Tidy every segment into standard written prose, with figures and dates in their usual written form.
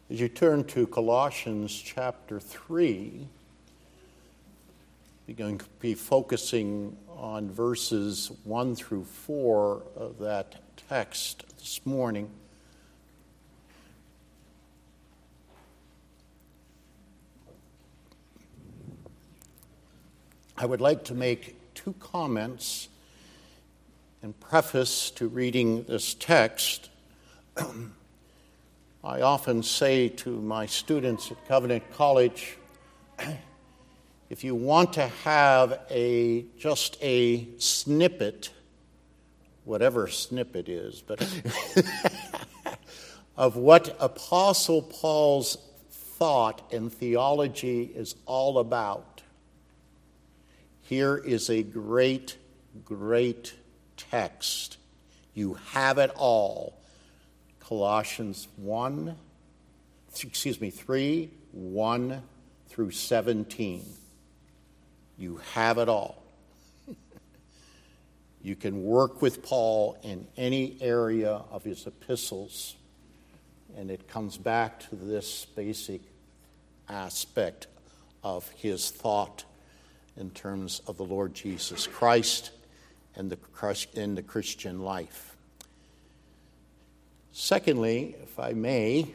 As you turn to Colossians chapter 3, we're going to be focusing on verses 1 through 4 of that text this morning. I would like to make two comments in preface to reading this text. I often say to my students at Covenant College, if you want to have just a snippet, whatever snippet is, but of what Apostle Paul's thought and theology is all about, here is a great, great text. You have it all. Colossians 3, 1 through 17. You have it all. You can work with Paul in any area of his epistles, and it comes back to this basic aspect of his thought in terms of the Lord Jesus Christ and the Christian life. Secondly, if I may,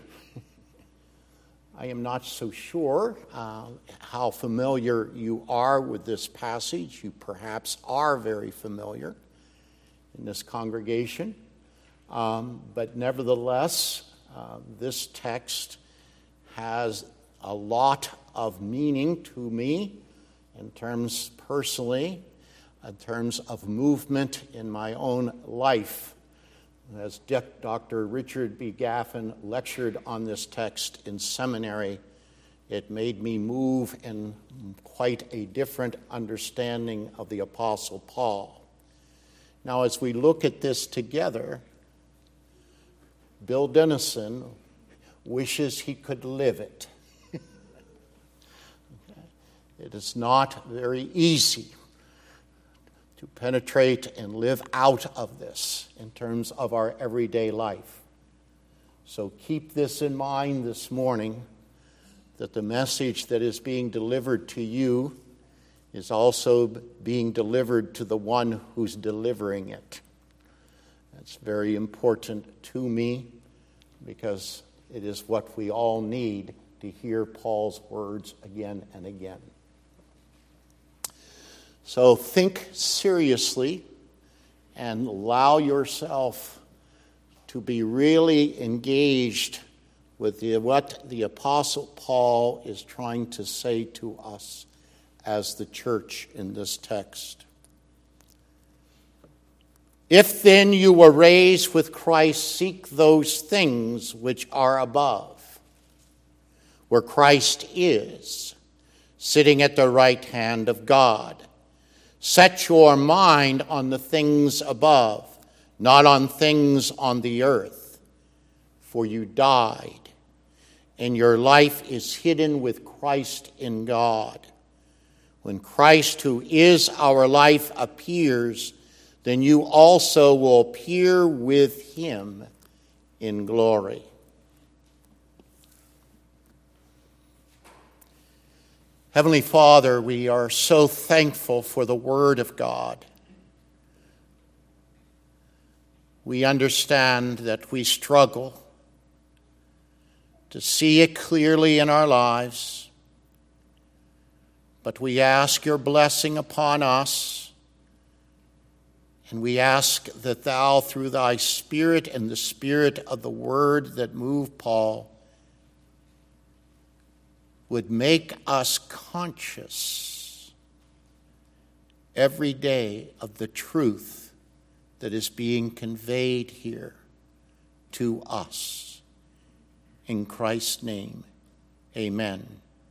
I am not so sure how familiar you are with this passage. You perhaps are very familiar in this congregation. But nevertheless, this text has a lot of meaning to me in terms personally, in terms of movement in my own life. As Dr. Richard B. Gaffin lectured on this text in seminary, it made me move in quite a different understanding of the Apostle Paul. Now, as we look at this together, Bill Dennison wishes he could live it. It is not very easy to penetrate and live out of this in terms of our everyday life. So keep this in mind this morning, that the message that is being delivered to you is also being delivered to the one who's delivering it. That's very important to me because it is what we all need to hear Paul's words again and again. So think seriously and allow yourself to be really engaged with what the Apostle Paul is trying to say to us as the church in this text. If then you were raised with Christ, seek those things which are above, where Christ is, sitting at the right hand of God. Set your mind on the things above, not on things on the earth. For you died, and your life is hidden with Christ in God. When Christ, who is our life, appears, then you also will appear with him in glory. Heavenly Father, we are so thankful for the Word of God. We understand that we struggle to see it clearly in our lives, but we ask your blessing upon us, and we ask that thou, through thy Spirit and the Spirit of the Word that moved Paul, would make us conscious every day of the truth that is being conveyed here to us. In Christ's name, amen.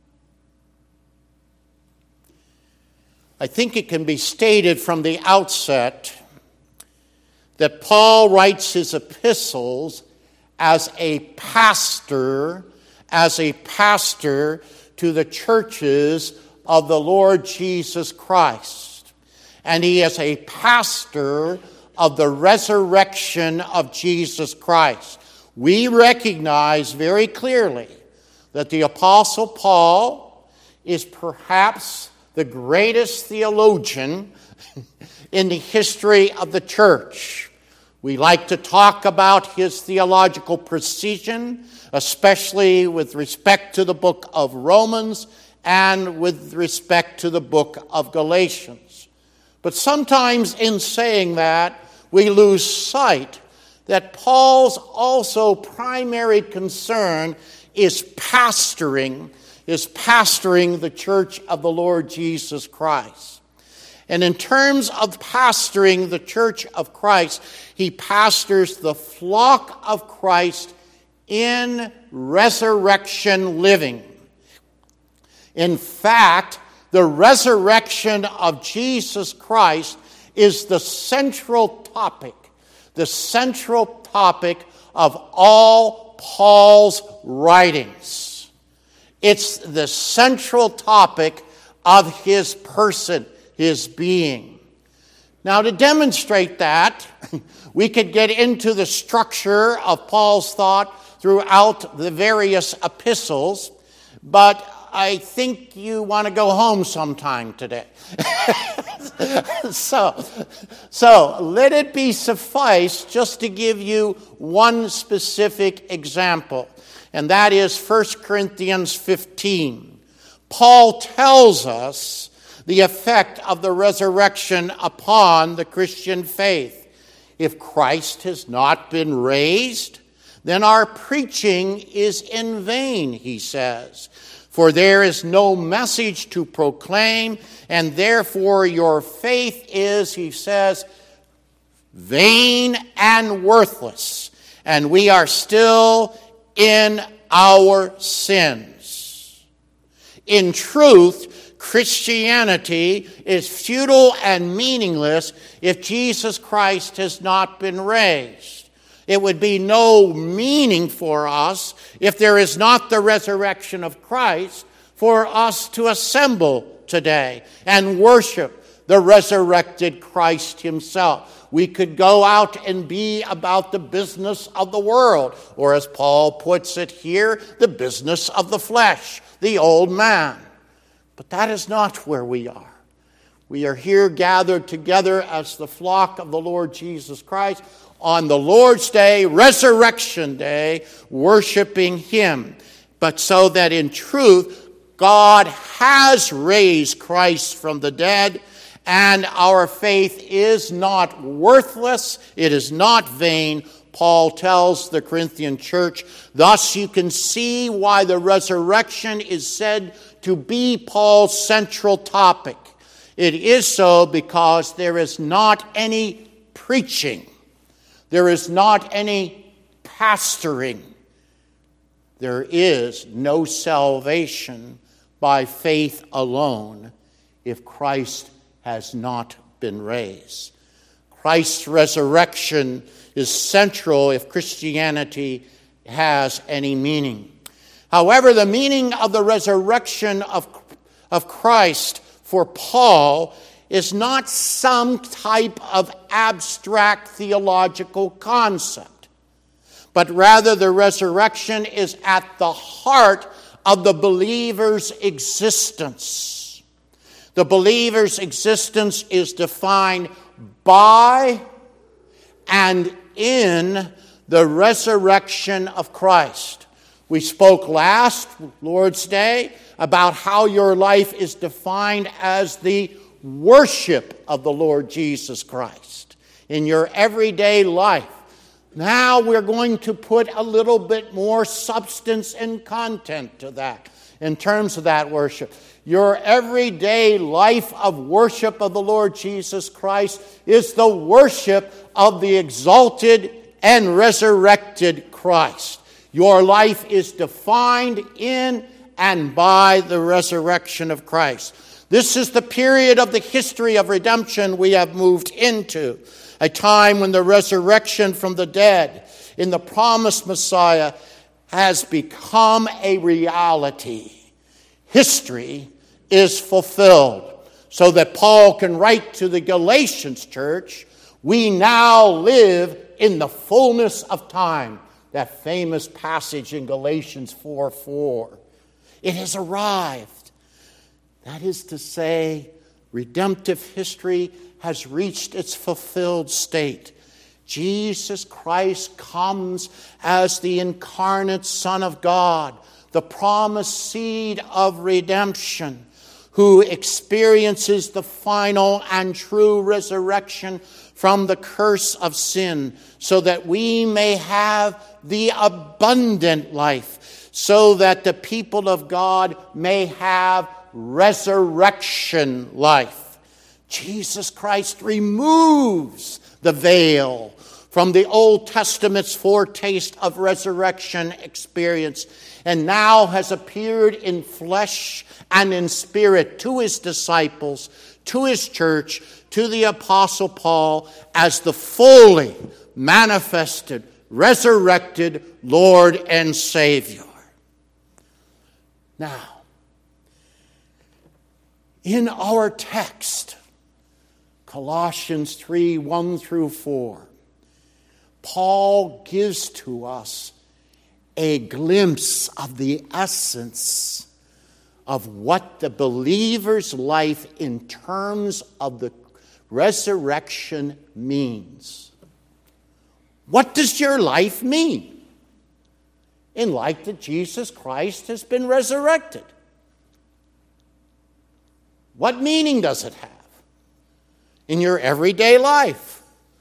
I think it can be stated from the outset that Paul writes his epistles as a pastor to the churches of the Lord Jesus Christ. And he is a pastor of the resurrection of Jesus Christ. we recognize very clearly that the Apostle Paul is perhaps the greatest theologian in the history of the church. We like to talk about his theological precision, especially with respect to the book of Romans and with respect to the book of Galatians. But sometimes in saying that, we lose sight that Paul's also primary concern is pastoring the church of the Lord Jesus Christ. And in terms of pastoring the church of Christ, he pastors the flock of Christ in resurrection living. In fact, the resurrection of Jesus Christ is the central topic of all Paul's writings. It's the central topic of his person, his being. Now, to demonstrate that, we could get into the structure of Paul's thought throughout the various epistles, but I think you want to go home sometime today. So let it be suffice just to give you one specific example, and that is 1 Corinthians 15. Paul tells us the effect of the resurrection upon the Christian faith. If Christ has not been raised, then our preaching is in vain, he says. For there is no message to proclaim, and therefore your faith is, he says, vain and worthless, and we are still in our sins. In truth, Christianity is futile and meaningless if Jesus Christ has not been raised. It would be no meaning for us if there is not the resurrection of Christ for us to assemble today and worship the resurrected Christ himself. We could go out and be about the business of the world, or as Paul puts it here, the business of the flesh, the old man. But that is not where we are. We are here gathered together as the flock of the Lord Jesus Christ on the Lord's Day, Resurrection Day, worshiping him. But so that in truth, God has raised Christ from the dead, and our faith is not worthless, it is not vain, Paul tells the Corinthian church. Thus you can see why the resurrection is said to be Paul's central topic. It is so because there is not any preaching. There is not any pastoring. There is no salvation by faith alone if Christ has not been raised. Christ's resurrection is central if Christianity has any meaning. However, the meaning of the resurrection of Christ for Paul is not some type of abstract theological concept, but rather the resurrection is at the heart of the believer's existence. The believer's existence is defined by and in the resurrection of Christ. We spoke last Lord's Day about how your life is defined as the worship of the Lord Jesus Christ in your everyday life. Now we're going to put a little bit more substance and content to that in terms of that worship. Your everyday life of worship of the Lord Jesus Christ is the worship of the exalted and resurrected Christ. Your life is defined in and by the resurrection of Christ. This is the period of the history of redemption we have moved into, a time when the resurrection from the dead in the promised Messiah has become a reality. History is fulfilled, so that Paul can write to the Galatians church, we now live in the fullness of time. that famous passage in Galatians 4:4. It has arrived. That is to say, redemptive history has reached its fulfilled state. Jesus Christ comes as the incarnate Son of God, the promised seed of redemption, who experiences the final and true resurrection from the curse of sin, so that we may have the abundant life, so that the people of God may have resurrection life. Jesus Christ removes the veil from the Old Testament's foretaste of resurrection experience, and now has appeared in flesh and in spirit to his disciples, to his church, to the Apostle Paul, as the fully manifested, resurrected Lord and Savior. Now, in our text, Colossians 3:1-4, Paul gives to us a glimpse of the essence of what the believer's life in terms of the resurrection means. What does your life mean in light that Jesus Christ has been resurrected? What meaning does it have in your everyday life?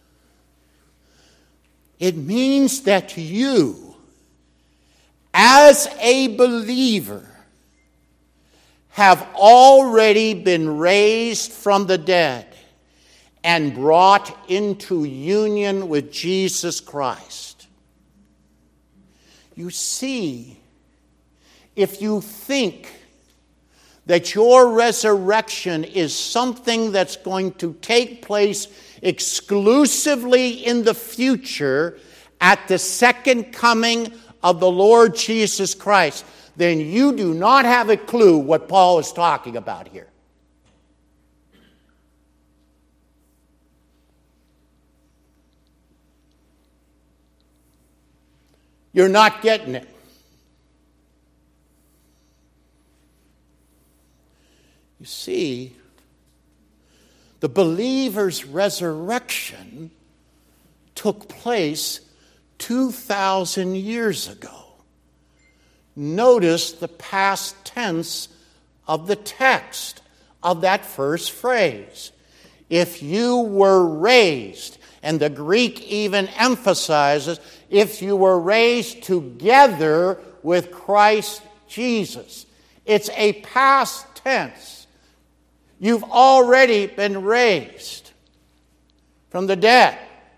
It means that you, as a believer, have already been raised from the dead and brought into union with Jesus Christ. You see, if you think that your resurrection is something that's going to take place exclusively in the future at the second coming of the Lord Jesus Christ, then you do not have a clue what Paul is talking about here. You're not getting it. You see, the believer's resurrection took place 2,000 years ago. Notice the past tense of the text of that first phrase. If you were raised, and the Greek even emphasizes, if you were raised together with Christ Jesus. It's a past tense. You've already been raised from the dead.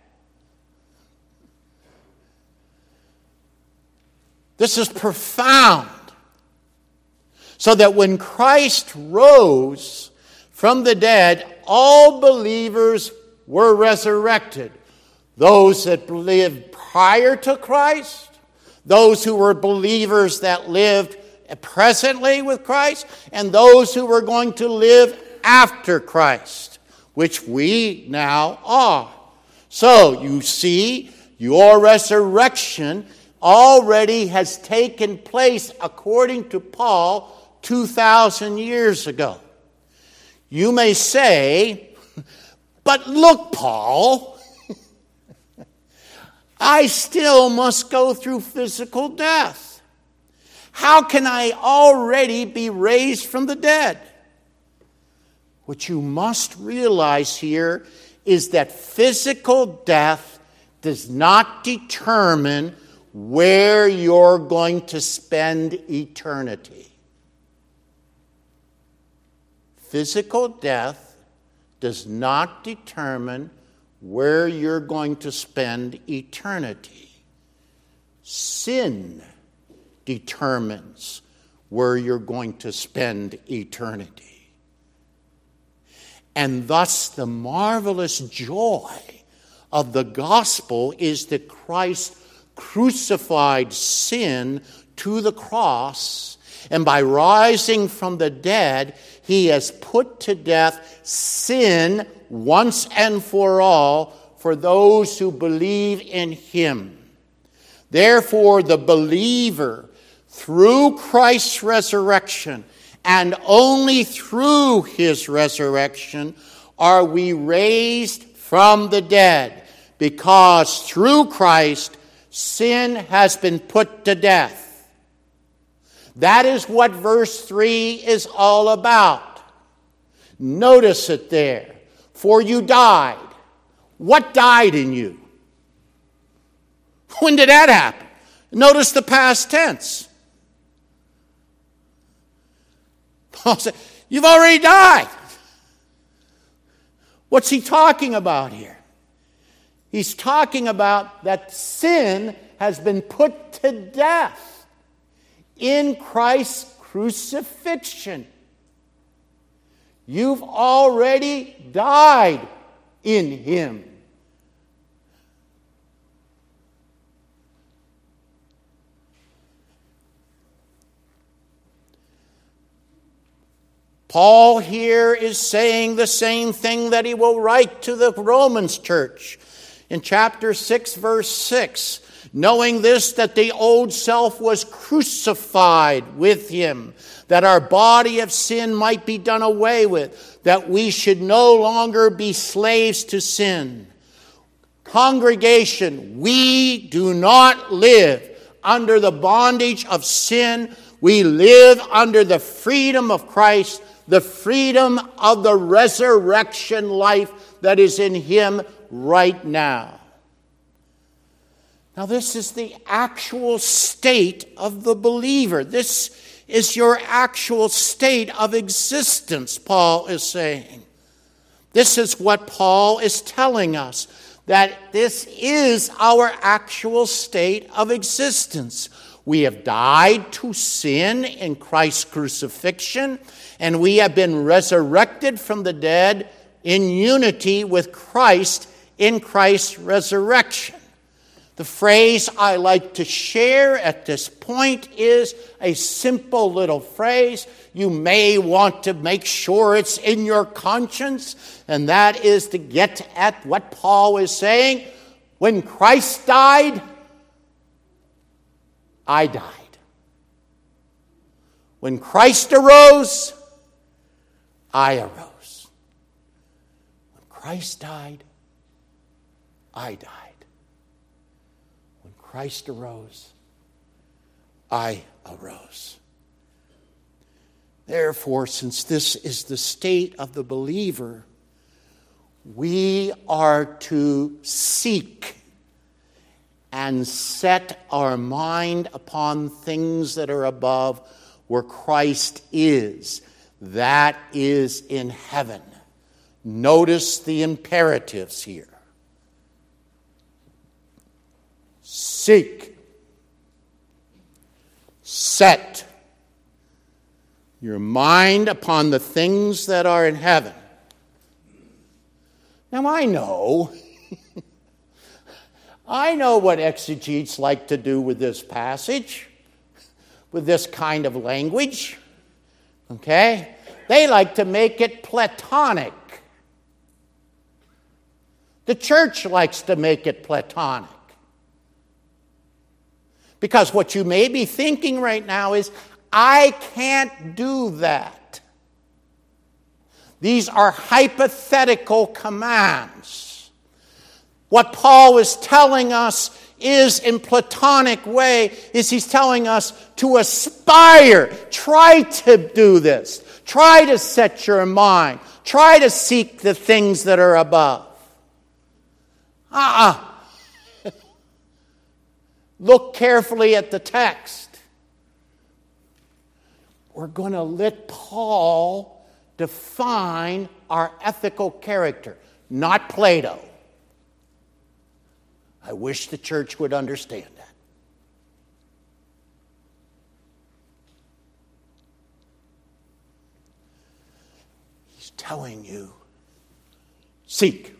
This is profound. So that when Christ rose from the dead, all believers were resurrected. Those that lived prior to Christ, those who were believers that lived presently with Christ, and those who were going to live after Christ, which we now are. So you see, your resurrection already has taken place, according to Paul, 2,000 years ago. You may say, but look, Paul, I still must go through physical death. How can I already be raised from the dead? What you must realize here is that physical death does not determine where you're going to spend eternity. Physical death does not determine where you're going to spend eternity. Sin determines where you're going to spend eternity. And thus the marvelous joy of the gospel is that Christ crucified sin to the cross, and by rising from the dead, he has put to death sin once and for all for those who believe in him. Therefore, the believer, through Christ's resurrection, and only through his resurrection, are we raised from the dead, because through Christ, sin has been put to death. That is what verse 3 is all about. Notice it there. For you died. What died in you? When did that happen? Notice the past tense. Paul said, you've already died. What's he talking about here? He's talking about that sin has been put to death in Christ's crucifixion. You've already died in him. Paul here is saying the same thing that he will write to the Romans church in chapter 6, verse 6. Knowing this, that the old self was crucified with him, that our body of sin might be done away with, that we should no longer be slaves to sin. Congregation, we do not live under the bondage of sin. We live under the freedom of Christ, the freedom of the resurrection life that is in him right now. Now, this is the actual state of the believer. This is your actual state of existence, Paul is saying. This is what Paul is telling us, that this is our actual state of existence. We have died to sin in Christ's crucifixion, and we have been resurrected from the dead in unity with Christ in Christ's resurrection. The phrase I like to share at this point is a simple little phrase. You may want to make sure it's in your conscience, and that is to get at what Paul is saying. When Christ died, I died. When Christ arose, I arose. When Christ died, I died. When Christ arose, I arose. Therefore, since this is the state of the believer, we are to seek and set our mind upon things that are above, where Christ is. That is in heaven. Notice the imperatives here. Seek. Set your mind upon the things that are in heaven. Now I know what exegetes like to do with this passage, with this kind of language. Okay? They like to make it Platonic. The church likes to make it Platonic. Because what you may be thinking right now is, I can't do that. These are hypothetical commands. What Paul is telling us is, in Platonic way, is he's telling us to aspire. Try to do this. Try to set your mind. Try to seek the things that are above. Look carefully at the text. We're going to let Paul define our ethical character, not Plato. I wish the church would understand that. He's telling you, seek,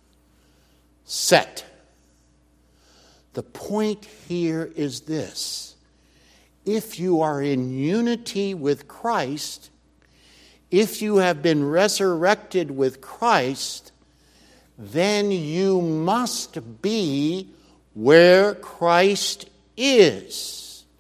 set. The point here is this. If you are in unity with Christ, if you have been resurrected with Christ, then you must be where Christ is.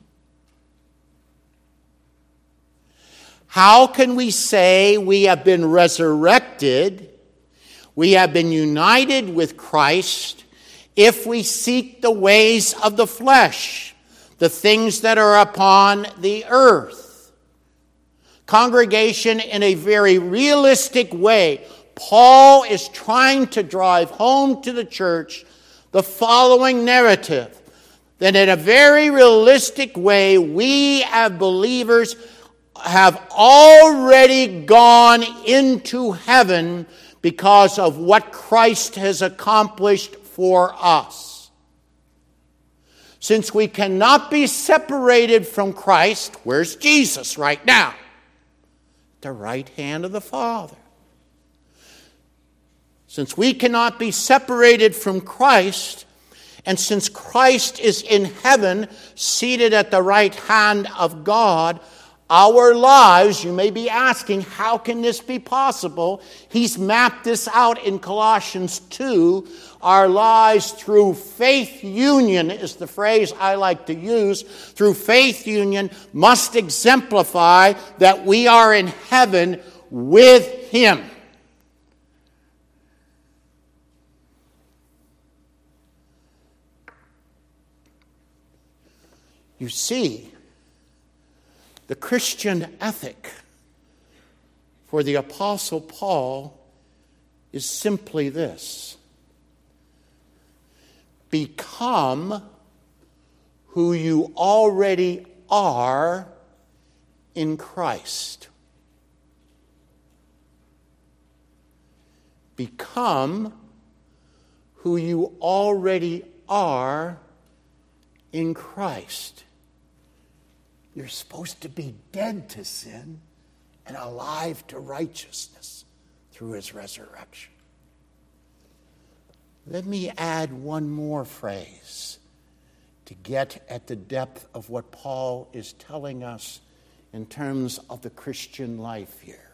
How can we say we have been resurrected, we have been united with Christ, if we seek the ways of the flesh, the things that are upon the earth? Congregation, in a very realistic way, Paul is trying to drive home to the church the following narrative, that in a very realistic way, we as believers have already gone into heaven because of what Christ has accomplished for us. Since we cannot be separated from Christ, where's Jesus right now? The right hand of the Father. Since we cannot be separated from Christ, and since Christ is in heaven, seated at the right hand of God, our lives, you may be asking, how can this be possible? He's mapped this out in Colossians 2. Our lives through faith union is the phrase I like to use. Through faith union must exemplify that we are in heaven with Him. You see, the Christian ethic for the Apostle Paul is simply this: become who you already are in Christ. Become who you already are in Christ. You're supposed to be dead to sin and alive to righteousness through His resurrection. Let me add one more phrase to get at the depth of what Paul is telling us in terms of the Christian life here.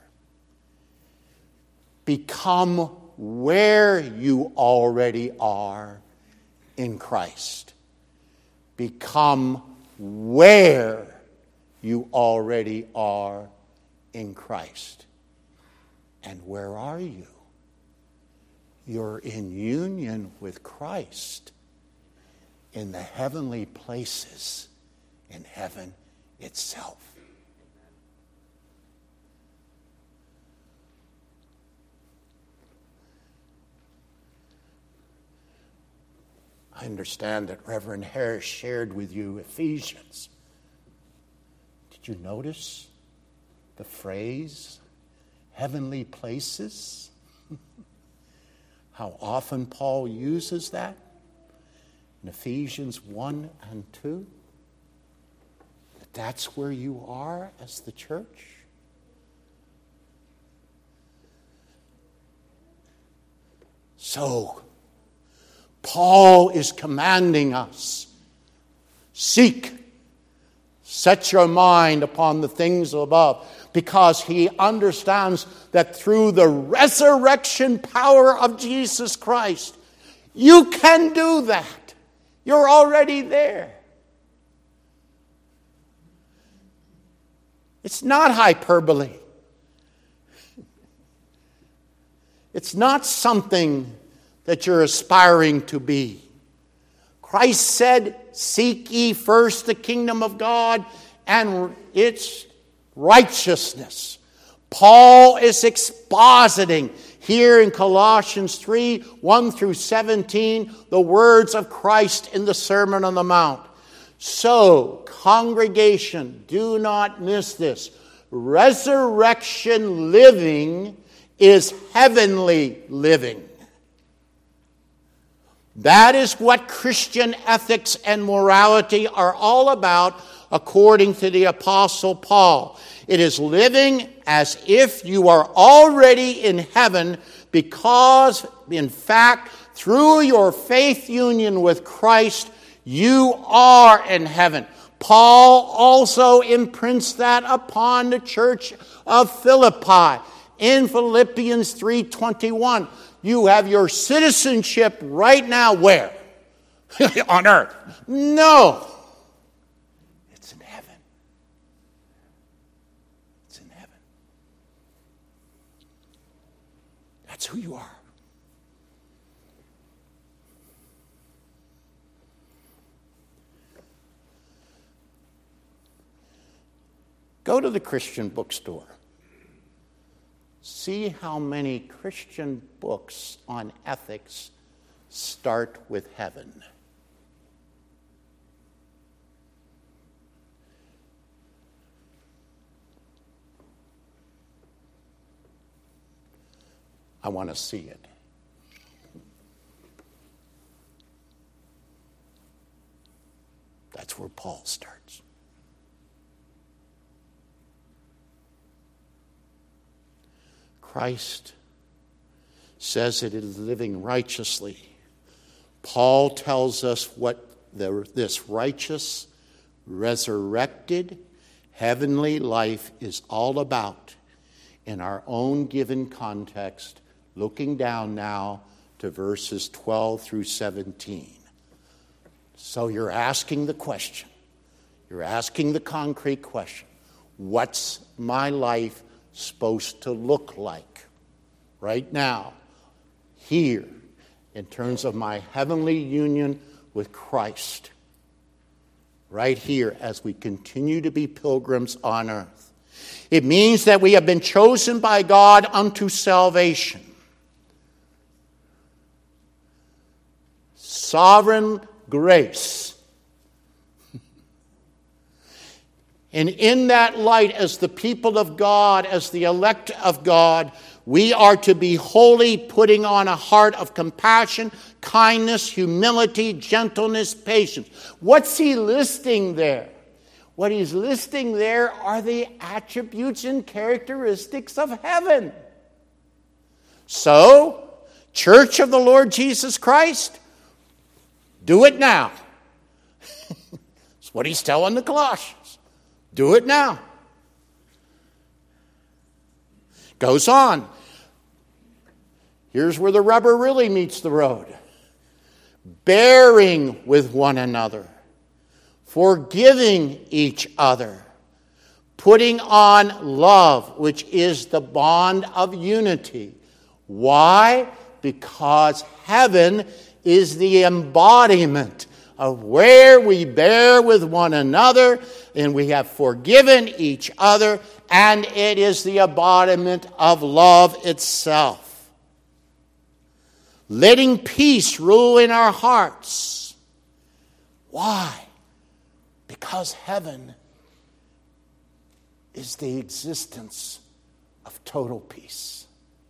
Become where you already are in Christ. Become where you already are in Christ. And where are you? You're in union with Christ in the heavenly places, in heaven itself. I understand that Reverend Harris shared with you Ephesians. Did you notice the phrase, heavenly places? How often Paul uses that in Ephesians 1 and 2. That's where you are as the church. So, Paul is commanding us, seek, set your mind upon the things above, because he understands that through the resurrection power of Jesus Christ, you can do that. You're already there. It's not hyperbole. It's not something that you're aspiring to be. Christ said, seek ye first the kingdom of God and its righteousness. Paul is expositing here in Colossians 3, 1 through 17, the words of Christ in the Sermon on the Mount. So, congregation, do not miss this. Resurrection living is heavenly living. That is what Christian ethics and morality are all about, according to the Apostle Paul. It is living as if you are already in heaven because, in fact, through your faith union with Christ, you are in heaven. Paul also imprints that upon the church of Philippi. In Philippians 3:21, you have your citizenship right now where? On earth. No. who you are. Go to the Christian bookstore. See how many Christian books on ethics start with heaven. I want to see it. That's where Paul starts. Christ says it is living righteously. Paul tells us what this righteous, resurrected, heavenly life is all about in our own given context, looking down now to verses 12 through 17. So you're asking the question. You're asking the concrete question. What's my life supposed to look like right now, here, in terms of my heavenly union with Christ, right here as we continue to be pilgrims on earth? It means that we have been chosen by God unto salvation. Sovereign grace. And in that light, as the people of God, as the elect of God, we are to be holy, putting on a heart of compassion, kindness, humility, gentleness, patience. What's he listing there? What he's listing there are the attributes and characteristics of heaven. So, Church of the Lord Jesus Christ, do it now. That's what he's telling the Colossians. Do it now. Goes on. Here's where the rubber really meets the road. Bearing with one another. Forgiving each other. Putting on love, which is the bond of unity. Why? Because heaven is the embodiment of where we bear with one another and we have forgiven each other, and it is the embodiment of love itself. Letting peace rule in our hearts. Why? Because heaven is the existence of total peace.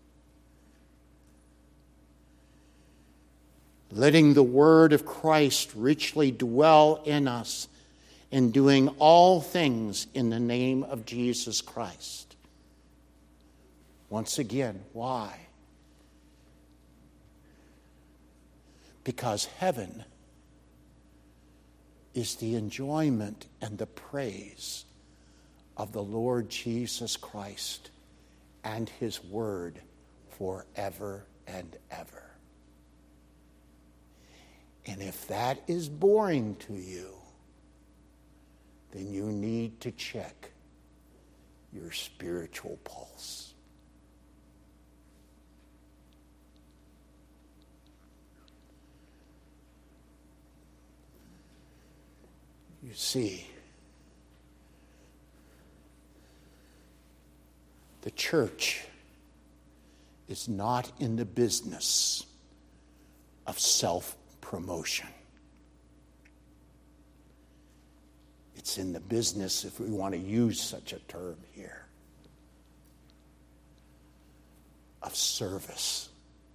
Letting the word of Christ richly dwell in us, and doing all things in the name of Jesus Christ. Once again, why? Because heaven is the enjoyment and the praise of the Lord Jesus Christ and his word forever and ever. And if that is boring to you, then you need to check your spiritual pulse. You see, the church is not in the business of self-promotion. It's in the business, if we want to use such a term here, of service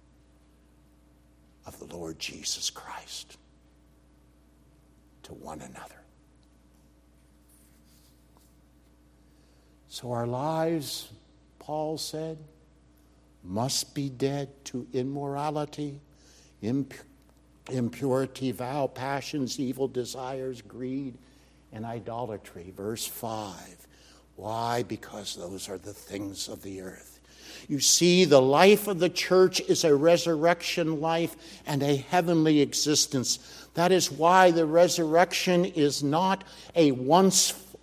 of the Lord Jesus Christ to one another. So our lives, Paul said, must be dead to immorality, impurity, vile passions, evil desires, greed, and idolatry. Verse 5. Why? Because those are the things of the earth. You see, the life of the church is a resurrection life and a heavenly existence. That is why the resurrection is not a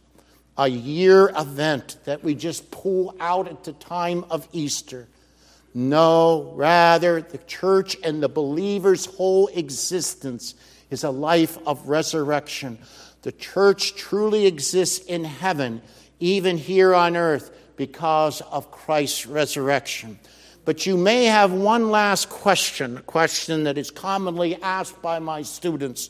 once-a-year event that we just pull out at the time of Easter. No, rather, the church and the believer's whole existence is a life of resurrection. The church truly exists in heaven, even here on earth, because of Christ's resurrection. But you may have one last question, a question that is commonly asked by my students.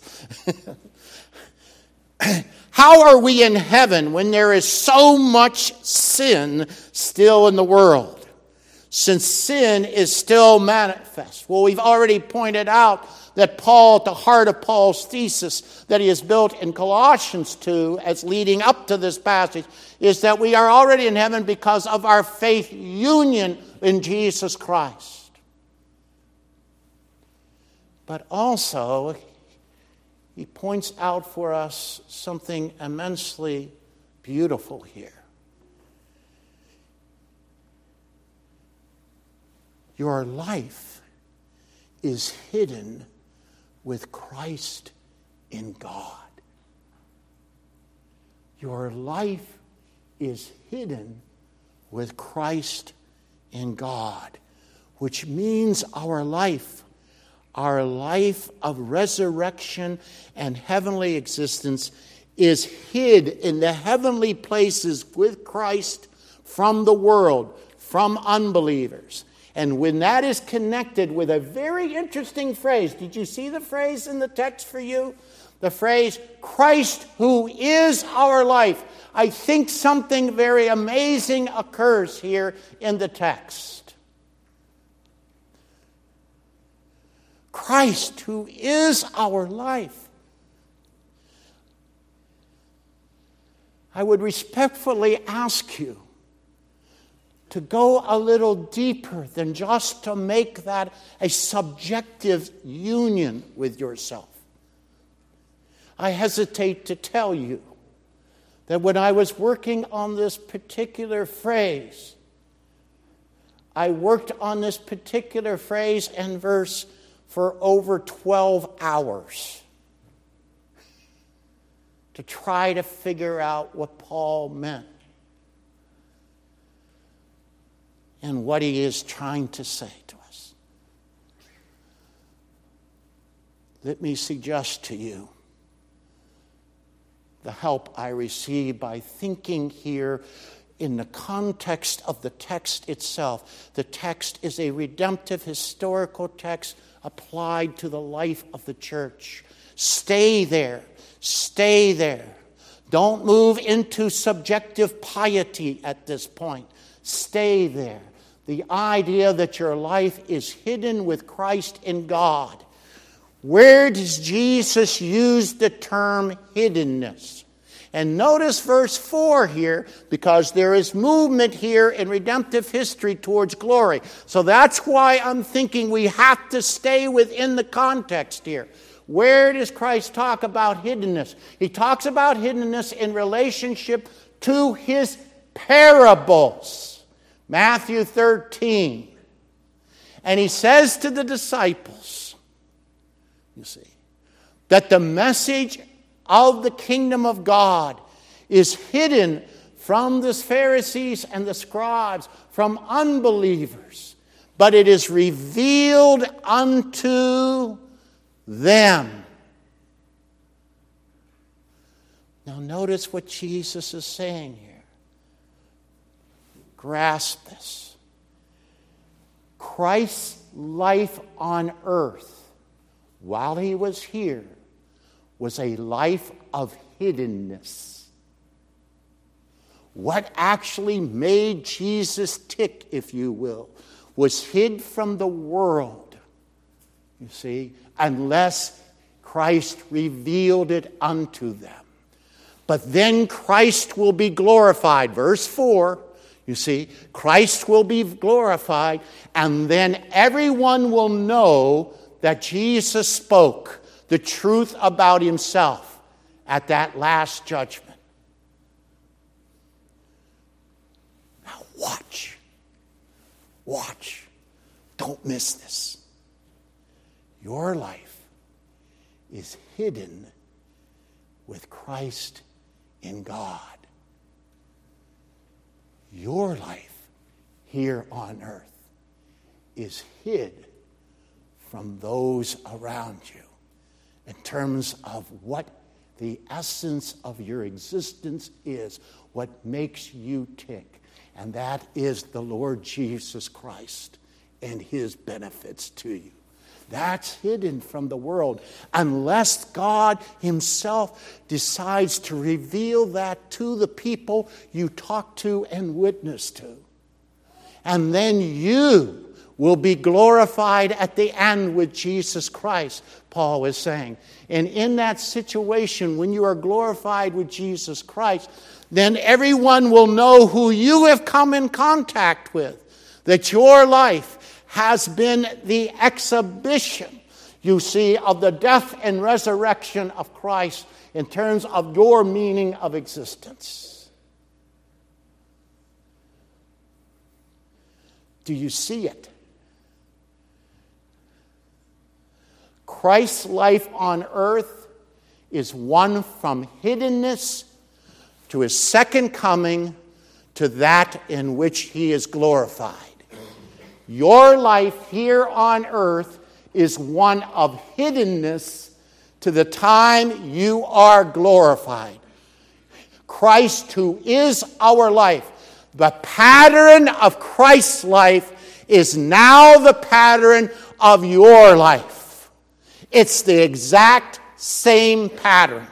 How are we in heaven when there is so much sin still in the world? Since sin is still manifest. Well, we've already pointed out that Paul, at the heart of Paul's thesis that he has built in Colossians 2 as leading up to this passage, is that we are already in heaven because of our faith union in Jesus Christ. But also, he points out for us something immensely beautiful here. Your life is hidden with Christ in God. Your life is hidden with Christ in God, which means our life of resurrection and heavenly existence is hid in the heavenly places with Christ from the world, from unbelievers. And when that is connected with a very interesting phrase, did you see the phrase in the text for you? The phrase, Christ who is our life. I think something very amazing occurs here in the text. Christ who is our life. I would respectfully ask you to go a little deeper than just to make that a subjective union with yourself. I hesitate to tell you that when I was working on this particular phrase, I worked on this particular phrase and verse for over 12 hours to try to figure out what Paul meant and what he is trying to say to us. Let me suggest to you the help I receive by thinking here in the context of the text itself. The text is a redemptive historical text applied to the life of the church. Stay there. Stay there. Don't move into subjective piety at this point. Stay there. The idea that your life is hidden with Christ in God. Where does Jesus use the term hiddenness? And notice verse 4 here, because there is movement here in redemptive history towards glory. So that's why I'm thinking we have to stay within the context here. Where does Christ talk about hiddenness? He talks about hiddenness in relationship to his parables. Matthew 13. And he says to the disciples, you see, that the message of the kingdom of God is hidden from the Pharisees and the scribes, from unbelievers, but it is revealed unto them. Now notice what Jesus is saying here. Grasp this. Christ's life on earth, while he was here, was a life of hiddenness. What actually made Jesus tick, if you will, was hid from the world, you see, unless Christ revealed it unto them. But then Christ will be glorified. Verse 4, you see, Christ will be glorified, and then everyone will know that Jesus spoke the truth about himself at that last judgment. Now watch. Watch. Don't miss this. Your life is hidden with Christ in God. Your life here on earth is hid from those around you in terms of what the essence of your existence is, what makes you tick. And that is the Lord Jesus Christ and his benefits to you. That's hidden from the world unless God himself decides to reveal that to the people you talk to and witness to. And then you will be glorified at the end with Jesus Christ, Paul is saying. And in that situation, when you are glorified with Jesus Christ, then everyone will know who you have come in contact with, that your life has been the exhibition, you see, of the death and resurrection of Christ in terms of your meaning of existence. Do you see it? Christ's life on earth is one from hiddenness to his second coming to that in which he is glorified. Your life here on earth is one of hiddenness to the time you are glorified. Christ, who is our life, the pattern of Christ's life is now the pattern of your life. It's the exact same pattern.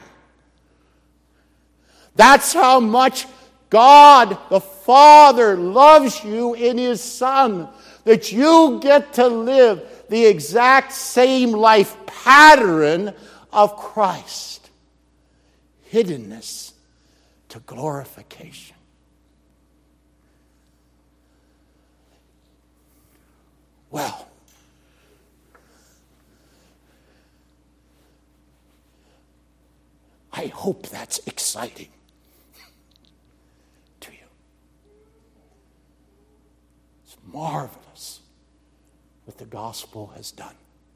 That's how much God the Father loves you in his Son, that you get to live the exact same life pattern of Christ. Hiddenness to glorification. Well, I hope that's exciting to you. It's marvelous what the gospel has done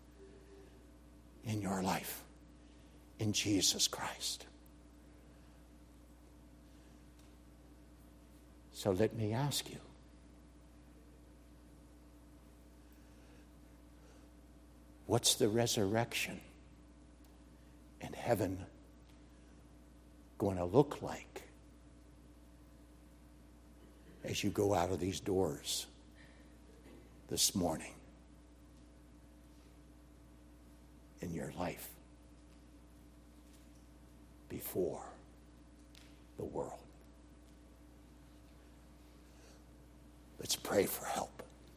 in your life in Jesus Christ. So let me ask you, what's the resurrection in heaven going to look like as you go out of these doors this morning in your life before the world? Let's pray for help.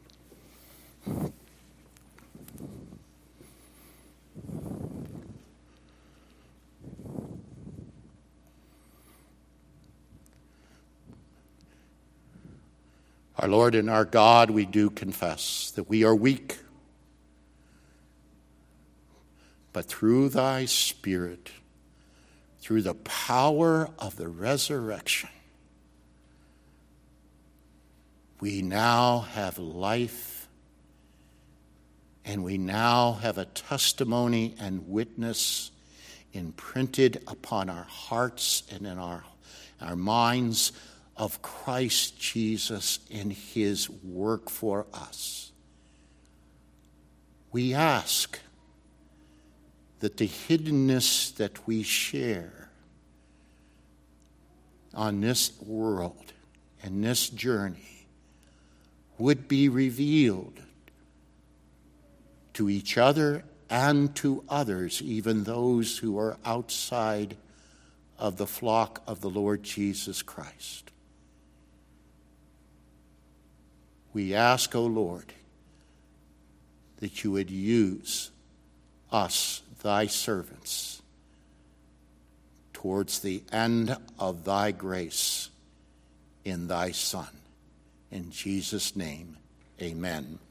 Our Lord and our God, we do confess that we are weak, but through thy Spirit, through the power of the resurrection, we now have life, and we now have a testimony and witness imprinted upon our hearts and in our minds of Christ Jesus in his work for us. We ask that the hiddenness that we share on this world and this journey would be revealed to each other and to others, even those who are outside of the flock of the Lord Jesus Christ. We ask, O Lord, that you would use us, thy servants, towards the end of thy grace in thy Son. In Jesus' name, amen.